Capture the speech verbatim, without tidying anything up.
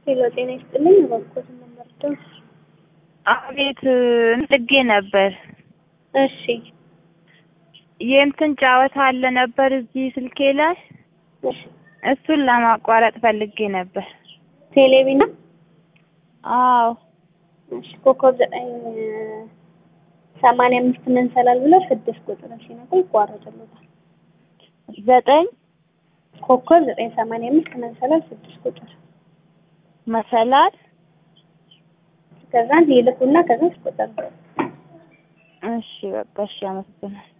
ሄሎ ጤና ይስጥልኝ እባክዎት መመርደው አቤት እንጥጌ ነበር። እሺ የእንትን ጨዋታ አለ ነበር እዚህ ስልኬ ላይ እሺ እሱን ለማቋረጥ ፈልጌ ነበር። ቴሌቪና አዎ እሺ ኮከብ ዘጠኝ ሰማንያ አምስት መንሰላል ብለው ስድስት ቁጥር ሲነኩ ይቋረጥልዎታል። ዘጠኝ ኮከብ ዘጠኝ ሰማንያ አምስት መንሰላል ስድስት ቁጥር መሰላል ከዛ ይልኩና ከዛ ቁጥር እሺ በቃ እሺ አመሰግናለሁ።